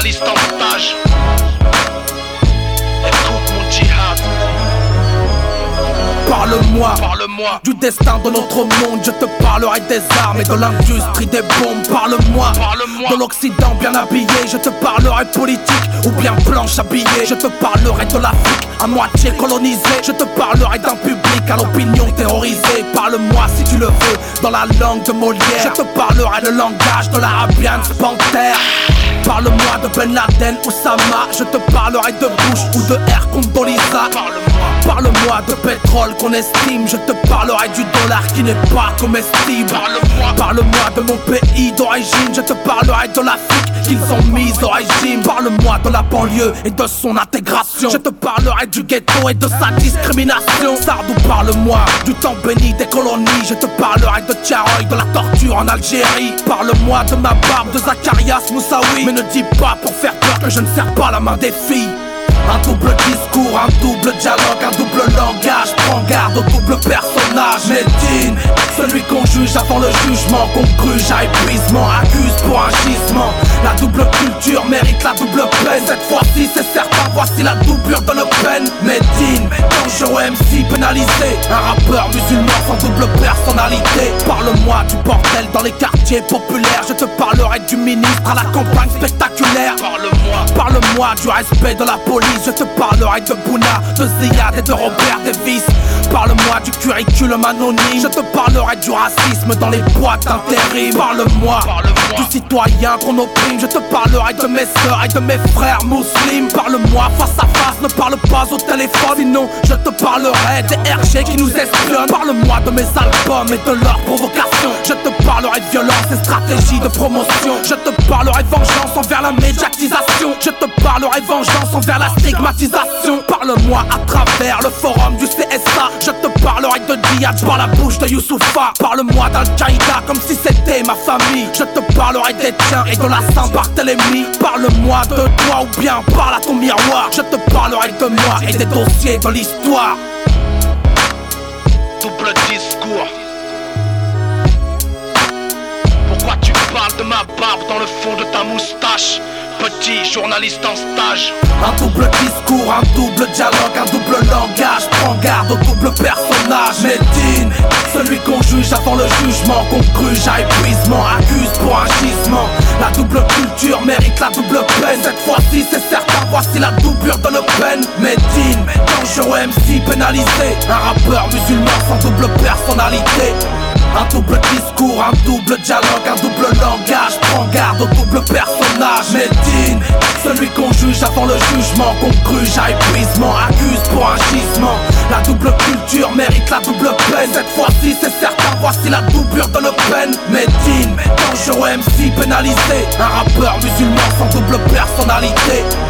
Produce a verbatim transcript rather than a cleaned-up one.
journaliste en stage. Écoute mon djihad. Parle-moi, parle-moi du destin de notre monde. Je te parlerai des armes et de l'industrie des bombes. Parle-moi, parle-moi de l'Occident bien habillé. Je te parlerai politique ou bien planche habillée. Je te parlerai de l'Afrique à moitié colonisée. Je te parlerai d'un public à l'opinion terrorisée. Parle-moi si tu le veux dans la langue de Molière. Je te parlerai le langage de l'Arabian Panther. Parle-moi de Ben Laden ou Sama. Je te parlerai de Bush ou de Air Condoleezza. Parle-moi, parle-moi de pétrole qu'on estime. Je te parlerai du dollar qui n'est pas comestible. Parle-moi, parle-moi de mon pays d'origine. Je te parlerai de l'Afrique qu'ils ont mise au régime. Parle-moi de la banlieue et de son intégration. Je te parlerai du ghetto et de sa discrimination. Sardou, parle-moi du temps béni des colonies. Je te parlerai de Tiaroy, de la torture en Algérie. Parle-moi de ma barbe de Zacharias Moussaoui. Mais ne dis pas pour faire peur que je ne serre pas la main des filles. Un double discours, un double dialogue, un double langage. Prends garde au double personnage. Médine, celui qu'on juge avant le jugement, qu'on gruge à épuisement, accuse pour un gisement. La double culture mérite la double peine. Cette fois-ci c'est certain, voici la doublure de Le Pen. Médine, dangereux M C pénalisé. Un rappeur musulman sans double personnalité. Parle-moi du bordel dans les quartiers populaires. Je te parlerai du ministre à la campagne spectaculaire. parle-moi, Parle-moi du respect de la police. Je te parlerai de Bouna, de Ziyad et de Robert Davis. Parle-moi du curriculum anonyme. Je te parlerai du racisme dans les boîtes d'intérim. Parle-moi parle-moi du citoyen qu'on opprime. Je te parlerai de mes sœurs et de mes frères musulmans. Parle-moi face à face, ne parle pas au téléphone. Sinon je te parlerai des R G qui nous espionnent. Parle-moi de mes albums et de leurs provocations. Je te parlerai de violence et stratégie de promotion. Je te parlerai vengeance envers la médiatisation. Je te parlerai vengeance envers la stigmatisation. Parle-moi à travers le forum du C S A. Je te parlerai de djihad par la bouche de Youssoufa. Parle-moi d'Al-Qaïda comme si c'était ma famille. Je te parlerai des tiens et de la Saint-Barthélemy. Parle-moi de toi ou bien parle à ton miroir. Je te parlerai de moi et des dossiers de l'histoire. double discours. Pourquoi tu parles de ma barbe dans le fond de ta moustache? Petit journaliste en stage. Un double discours, un double dialogue, un double langage. Prends garde au double personnage. Médine, celui qu'on juge avant le jugement, qu'on gruge à épuisement, accuse pour un gisement. La double culture mérite la double peine. Cette fois-ci c'est certain, voici la doublure de Le Pen. Médine, dangereux M C pénalisé. Un rappeur musulman sans double personnalité. Un double discours, un double dialogue, un double langage. Prends garde au double personnage. Médine, celui qu'on juge avant le jugement, qu'on gruge à épuisement, accuse pour un gisement. La double culture mérite la double peine. Cette fois-ci c'est certain, voici la doublure de Le Pen. Médine, dangereux M C pénalisé. Un rappeur musulman sans double personnalité.